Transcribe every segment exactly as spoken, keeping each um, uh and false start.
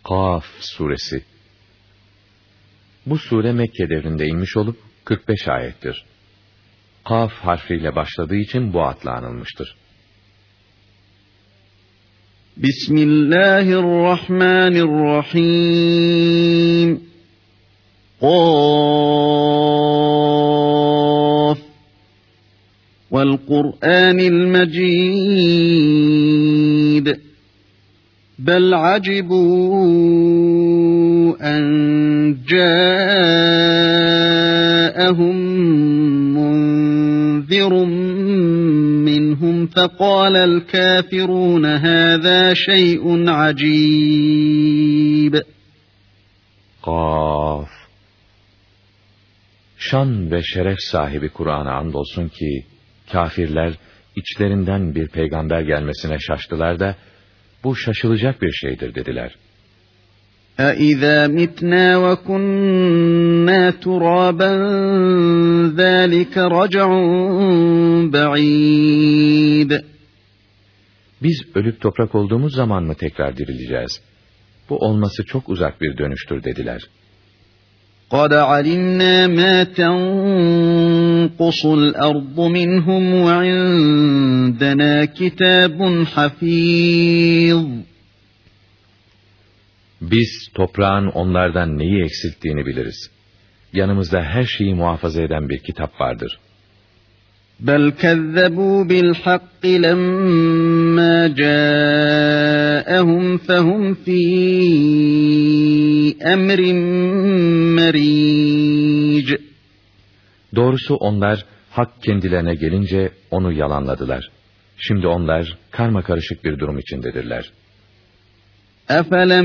Kaf suresi. Bu sure Mekke devrinde inmiş olup kırk beş ayettir. Kaf harfiyle başladığı için bu adla anılmıştır. Bismillahirrahmanirrahim. Kaf vel Kur'anil Mecid. Bel acibu en câehum munzirun minhum fekâlel kâfirûne hâzâ şey'un acîb. Kaf. Şan ve şeref sahibi Kur'an'a andolsun ki, kâfirler içlerinden bir peygamber gelmesine şaştılar da, bu şaşılacak bir şeydir dediler. اَاِذَا مِتْنَا وَكُنَّا تُرَابًا ذَٰلِكَ رَجْعٌ بَعِيدٌ. Biz ölüp toprak olduğumuz zaman mı tekrar dirileceğiz? Bu olması çok uzak bir dönüştür dediler. قَدْ عَلِمْنَا مَا تَنْقُصُ الْأَرْضُ مِنْهُمْ وَعِنْدَنَا كِتَابٌ حَفِيظٌ. Biz toprağın onlardan neyi eksilttiğini biliriz. Yanımızda her şeyi muhafaza eden bir kitap vardır. بَلْ كَذَّبُوا بِالْحَقِّ لَمَّا جَاءَهُمْ فَهُمْ فِي أَمْرٍ مَرِيجٍ. Doğrusu onlar hak kendilerine gelince onu yalanladılar. Şimdi onlar karmakarışık bir durum içindedirler. أَفَلَمْ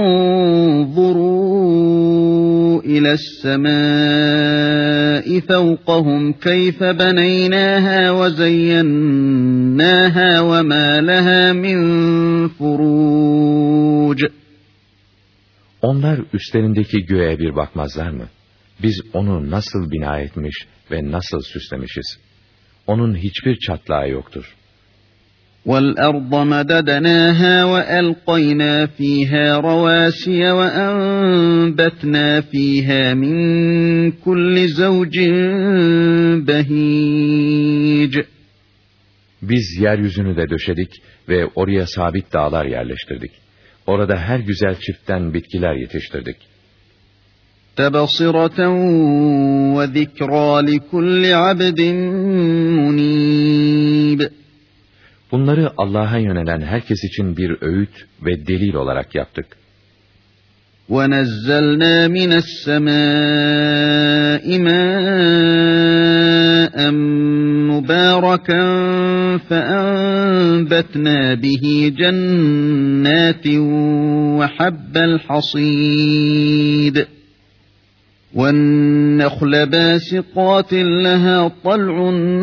يَنْظُرُوا إِلَى السَّمَاءِ فَوْقَهُمْ كَيْفَ بَنَيْنَاهَا وَزَيَّنَّاهَا وَمَا لَهَا مِنْ فُرُوجٍ. Onlar üstlerindeki göğe bir bakmazlar mı? Biz onu nasıl bina etmiş ve nasıl süslemişiz? Onun hiçbir çatlağı yoktur. وَالْأَرْضَ مَدَدْنَاهَا وَأَلْقَيْنَا فِيهَا رَوَاسِيَ وَأَنْبَتْنَا فِيهَا مِنْ كُلِّ زَوْجٍ بَهِيجٍ. Biz yeryüzünü de döşedik ve oraya sabit dağlar yerleştirdik. Orada her güzel çiftten bitkiler yetiştirdik. تَبَصِرَةً وَذِكْرَى لِكُلِّ عَبْدٍ مُنِيبٍ. Bunları Allah'a yönelen herkes için bir öğüt ve delil olarak yaptık. وَنَزَّلْنَا مِنَ السَّمَاءِ مَاءً مُبَارَكًا فَأَنْبَتْنَا بِهِ جَنَّاتٍ وَحَبَّ الْحَصِيدِ وَالنَّخْلَ بَاسِقَاتٍ لَهَا طَلْعٌ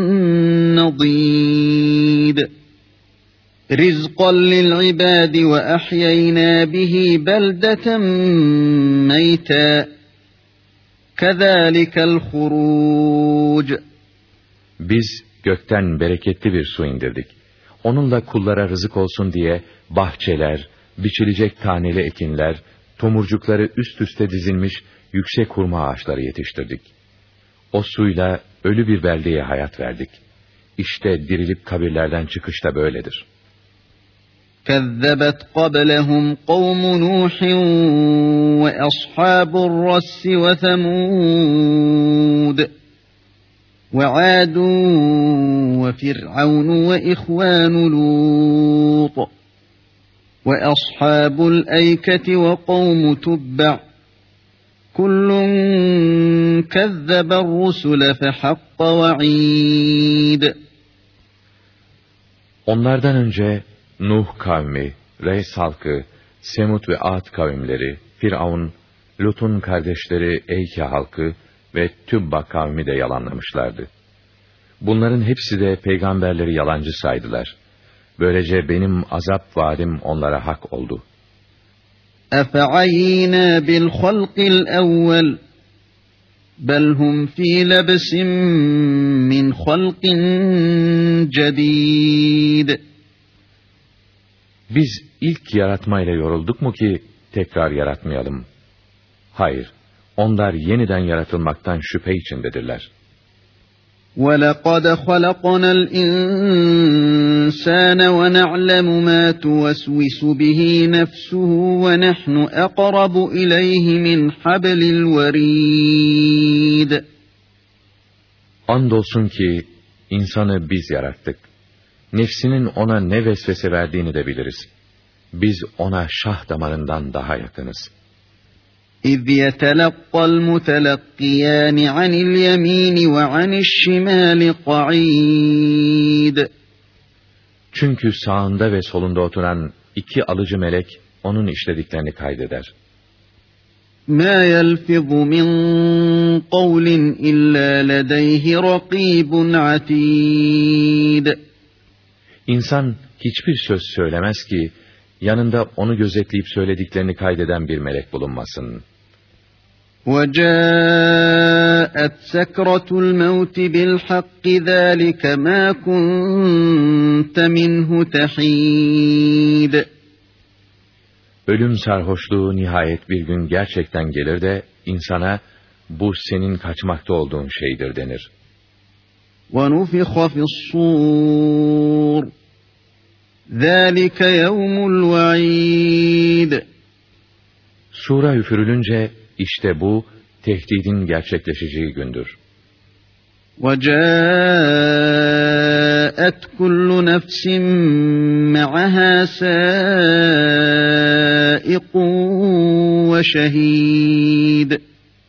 نَضِيدٌ رِزْقًا لِلْعِبَادِ وَأَحْيَيْنَا بِهِ بَلْدَةً مَيْتًا كَذَٰلِكَ الْخُرُوجُ. Biz gökten bereketli bir su indirdik. Onunla kullara rızık olsun diye bahçeler, biçilecek taneli ekinler, tomurcukları üst üste dizilmiş yüksek hurma ağaçları yetiştirdik. O suyla ölü bir beldeye hayat verdik. İşte dirilip kabirlerden çıkış da böyledir. كَذَّبَتْ قَبْلَهُمْ قَوْمُ نُوحٍ وَأَصْحَابُ الرَّسِّ وَثَمُودَ وَعَادٌ وَفِرْعَوْنُ وَإِخْوَانُ لُوطٍ وَأَصْحَابُ الْأَيْكَةِ وَقَوْمُ تُبَّعٍ كُلٌّ كَذَّبَ الرُّسُلَ فَحَقَّ وَعِيدٍ. Onlardan önce Nuh kavmi, Reys halkı, Semud ve Ad kavimleri, Firavun, Lut'un kardeşleri Eyke halkı ve Tübba kavmi de yalanlamışlardı. Bunların hepsi de peygamberleri yalancı saydılar. Böylece benim azap vaadim onlara hak oldu. اَفَعَيِّنَا بِالْخَلْقِ الْاَوَّلِ بَلْ هُمْ ف۪ي لَبْسٍ مِّنْ خَلْقٍ جَد۪يدٍ. Biz ilk yaratmayla yorulduk mu ki tekrar yaratmayalım? Hayır, onlar yeniden yaratılmaktan şüphe içindedirler. وَلَقَدْ خَلَقْنَا الْإِنسَانَ وَنَعْلَمُ مَا تُوَسْوِسُ بِهِ نَفْسُهُ وَنَحْنُ أَقْرَبُ إِلَيْهِ مِنْ حَبْلِ الْوَرِيدِ. Andolsun ki insanı biz yarattık. Nefsinin ona ne vesvese verdiğini de biliriz. Biz ona şah damarından daha yakınız. اِذْ يَتَلَقَّى الْمُتَلَقِّيَانِ عَنِ الْيَمِينِ وَعَنِ الشِّمَالِ قَعِيدٌ. Çünkü sağında ve solunda oturan iki alıcı melek onun işlediklerini kaydeder. مَا يَلْفِظُ مِنْ قَوْلٍ إِلَّا لَدَيْهِ رَقِيبٌ عَتِيدٌ. İnsan hiçbir söz söylemez ki, yanında onu gözetleyip söylediklerini kaydeden bir melek bulunmasın. وَجَاءَتْ سَكْرَةُ الْمَوْتِ بِالْحَقِّ ذَٰلِكَ مَا كُنْتَ مِنْهُ تَحِيدٌ. Ölüm sarhoşluğu nihayet bir gün gerçekten gelir de insana bu senin kaçmakta olduğun şeydir denir. وَنُفِخَ فِي الصُّورِ ذَٰلِكَ يَوْمُ الْوَعِيدِ. Sura üfürülünce işte bu tehdidin gerçekleşeceği gündür. وَجَاءَتْ كُلُّ نَفْسٍ مَعَهَا سَائِقٌ وَشَهِيدٌ.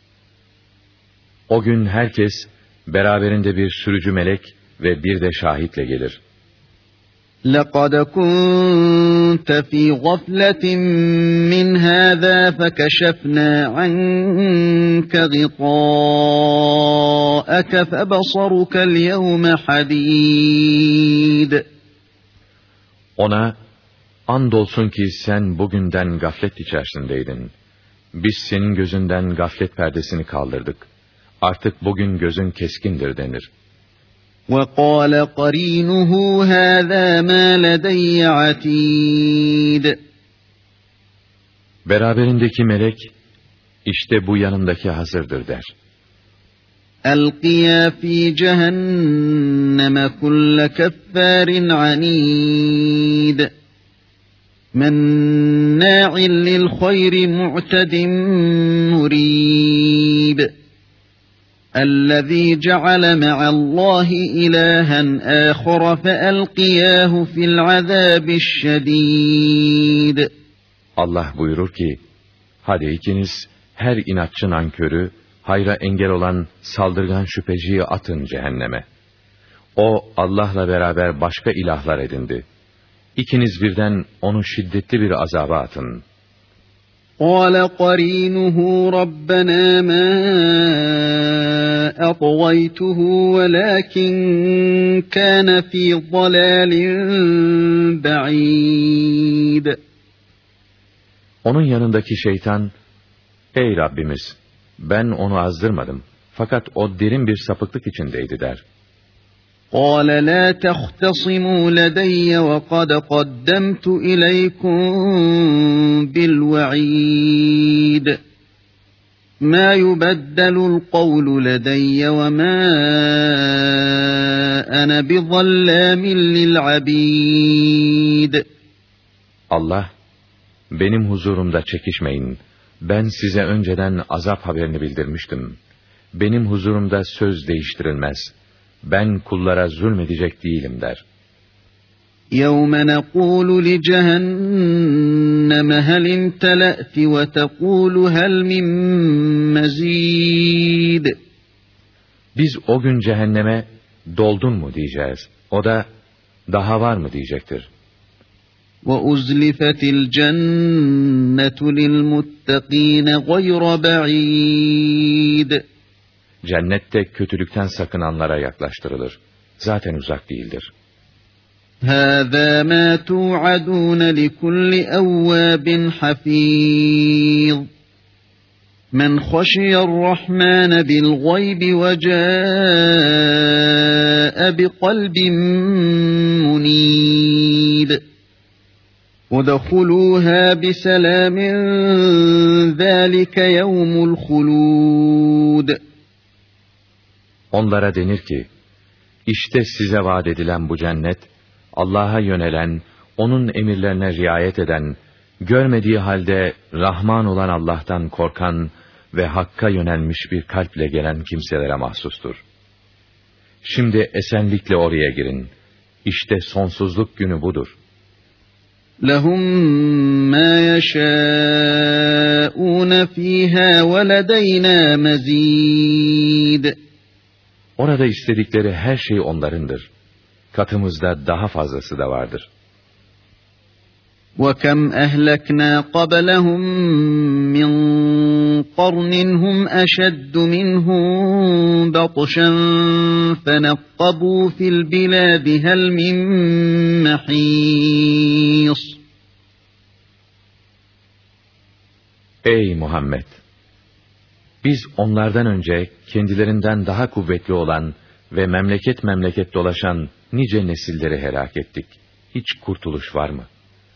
O gün herkes beraberinde bir sürücü melek ve bir de şahitle gelir. لَقَدْ كُنْتَ فِي غَفْلَةٍ مِّنْ هَذَا فَكَشَفْنَا عَنْكَ غِطَاءَكَ فَبَصَرُكَ الْيَوْمَ حَدِيدٌ. Ona, andolsun ki sen bugünden gaflet içerisindeydin. Biz senin gözünden gaflet perdesini kaldırdık. Artık bugün gözün keskindir denir. وَقَالَ قَرِينُهُ هَذَا مَا لَدَيَّ عَتِيدٌ. Beraberindeki melek, işte bu yanımdaki hazırdır der. أَلْقِيَا فِي جَهَنَّمَ كُلَّ كَفَّارٍ عَنِيدٍ مَنَّاعٍ لِلْخَيْرِ مُعْتَدٍ مُرِيبٍ الَّذ۪ي جَعَلَ مَعَ اللّٰهِ إِلَٰهًا آخَرَ فَأَلْقِيَاهُ فِي الْعَذَابِ الشَّد۪يدِ. Allah buyurur ki, hadi ikiniz her inatçı nankörü, hayra engel olan saldırgan şüpheciyi atın cehenneme. O Allah'la beraber başka ilahlar edindi. İkiniz birden onu şiddetli bir azaba atın. قَالَ قَرِينُهُ رَبَّنَا مَا أَطْغَيْتُهُ وَلَكِنْ كَانَ فِي ضَلَالٍ بَعِيدٍ. Onun yanındaki şeytan, ey Rabbimiz, ben onu azdırmadım, fakat o derin bir sapıklık içindeydi der. قَالَ لَا تَخْتَصِمُوا لَدَيَّ وَقَدْ قَدَّمْتُ إِلَيْكُمْ بِالْوَعِيدِ مَا يُبَدَّلُ الْقَوْلُ لَدَيَّ وَمَا أَنَا بِظَلَّامٍ لِلْعَبِيدِ. Allah, benim huzurumda çekişmeyin, ben size önceden azap haberini bildirmiştim. Benim huzurumda söz değiştirilmez. Ben kullara zulmedecek değilim der. يَوْمَ نَقُولُ لِجَهَنَّمَ هَلِ امْتَلَأْتِ وَتَقُولُ هَلْ مِنْ مَزِيدٍ. Biz o gün cehenneme doldun mu diyeceğiz. O da daha var mı diyecektir. وَأُزْلِفَتِ الْجَنَّةُ لِلْمُتَّقِينَ غَيْرَ بَعِيدٍ. Cennette kötülükten sakınanlara yaklaştırılır. Zaten uzak değildir. هَذَا مَا تُوعَدُونَ لِكُلِّ أَوَّابٍ حَفِيظٍ مَنْ خَشِيَ الرَّحْمَنَ بِالْغَيْبِ وَجَاءَ بِقَلْبٍ مُنِيبٍ. وَدَخُلُوهَا بِسَلَامٍ ذَٰلِكَ يَوْمُ الْخُلُودِ. Onlara denir ki, işte size vaat edilen bu cennet, Allah'a yönelen, onun emirlerine riayet eden, görmediği halde Rahman olan Allah'tan korkan ve Hakk'a yönelmiş bir kalple gelen kimselere mahsustur. Şimdi esenlikle oraya girin. İşte sonsuzluk günü budur. لَهُمْ مَا يَشَاءُونَ ف۪يهَا وَلَدَيْنَا مَز۪يدٌ. Orada istedikleri her şey onlarındır. Katımızda daha fazlası da vardır. وَكَمْ أَهْلَكْنَا قَبْلَهُمْ مِنْ قَرْنٍ هُمْ أَشَدُّ مِنْهُمْ بَطْشًا فَنَقَّبُوا فِي الْبِلَادِ هَلْ مِنْ مَحِيصٍ. Ey Muhammed! Biz onlardan önce kendilerinden daha kuvvetli olan ve memleket memleket dolaşan nice nesilleri helak ettik. Hiç kurtuluş var mı?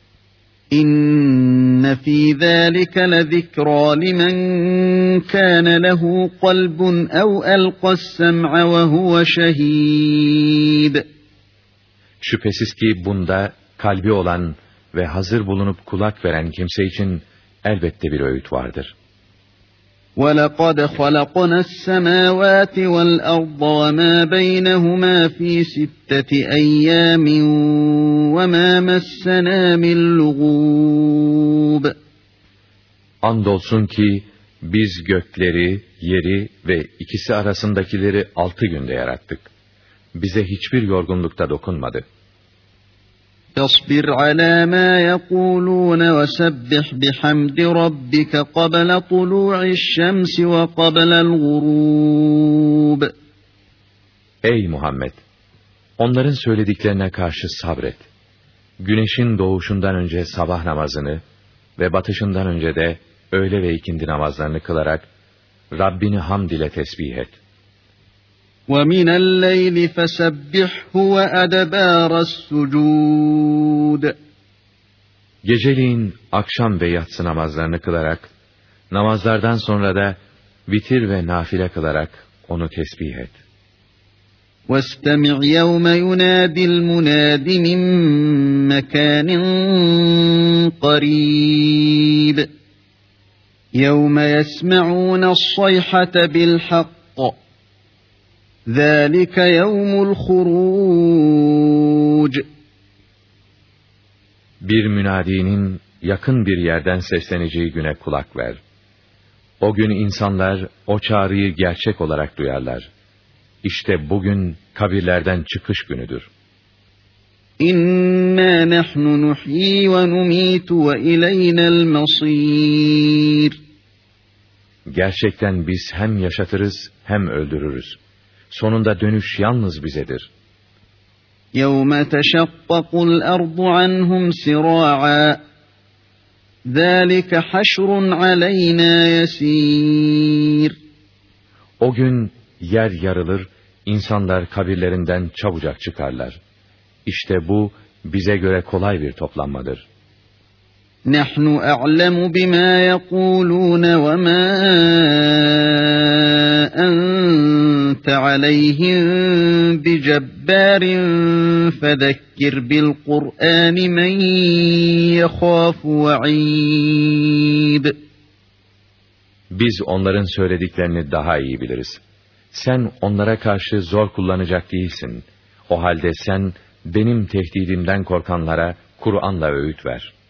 İnne fî zâlike lezikrâ limen kâne lehu kalbun ev elqas-sem'a ve huve şehîd. Şüphesiz ki bunda kalbi olan ve hazır bulunup kulak veren kimse için elbette bir öğüt vardır. وَلَقَدْ خَلَقْنَا السَّمَاوَاتِ وَالْأَرْضَ وَمَا بَيْنَهُمَا فِي سِتَّةِ أَيَّامٍ وَمَا مَسَّنَا مِنْ لُغُوبٍ. Andolsun ki biz gökleri, yeri ve ikisi arasındakileri altı günde yarattık. Bize hiçbir yorgunlukta dokunmadı. فاصبر على ما يقولون وسبح بحمد ربك قبل طلوع الشمس وقبل الغروب. Ey Muhammed! Onların söylediklerine karşı sabret. Güneşin doğuşundan önce sabah namazını ve batışından önce de öğle ve ikindi namazlarını kılarak Rabbini hamd ile tesbih et. وَمِنَ اللَّيْلِ فَسَبِّحْهُ وَأَدْبَارَ السُّجُودِ. Geceliğin akşam ve yatsı namazlarını kılarak, namazlardan sonra da vitir ve nafile kılarak onu tesbih et. وَاسْتَمِعْ يَوْمَ يُنَادِ الْمُنَادِ مِنْ مَكَانٍ قَرِيبٍ. يَوْمَ يَسْمَعُونَ الصَّيْحَةَ بِالْحَقِّ. ذَٰلِكَ يَوْمُ الْخُرُوجِ. Bir münadinin yakın bir yerden sesleneceği güne kulak ver. O gün insanlar o çağrıyı gerçek olarak duyarlar. İşte bugün kabirlerden çıkış günüdür. İnna nahnu nuhyi ve numitu ve ilayna'l masir. Gerçekten biz hem yaşatırız hem öldürürüz. Sonunda dönüş yalnız bizedir. يَوْمَ تَشَقَّقُ الْأَرْضُ عَنْهُمْ سِرَاعًا. ذَٰلِكَ حَشْرٌ عَلَيْنَا يَسِيرٌ. O gün yer yarılır, insanlar kabirlerinden çabucak çıkarlar. İşte bu bize göre kolay bir toplanmadır. نَحْنُ أَعْلَمُ بِمَا يَقُولُونَ وَمَا أَنْتَ عَلَيْهِمْ بِجَبَّارٍ فَذَكِّرْ بِالْقُرْآنِ مَنْ يَخَافُ وَعِيدٍ. Biz onların söylediklerini daha iyi biliriz. Sen onlara karşı zor kullanacak değilsin. O halde sen benim tehdidimden korkanlara Kur'an'la öğüt ver.